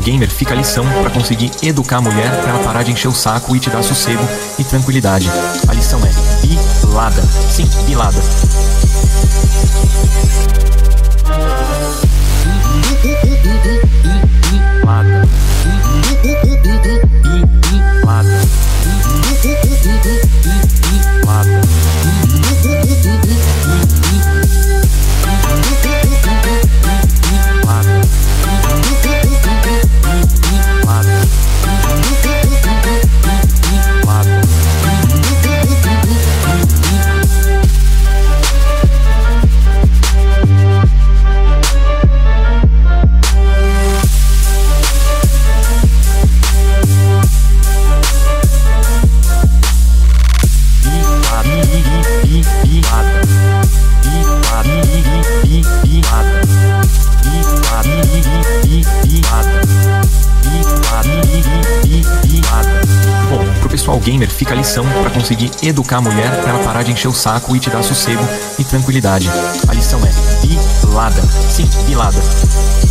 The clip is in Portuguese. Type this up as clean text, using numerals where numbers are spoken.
gamer, fica a lição pra conseguir educar a mulher pra ela parar de encher o saco e te dar sossego e tranquilidade. A lição é pilada. Sim, pilada. Bom, pro pessoal gamer fica a lição pra conseguir educar a mulher pra ela parar de encher o saco e te dar sossego e tranquilidade. A lição é pilada. Sim, pilada.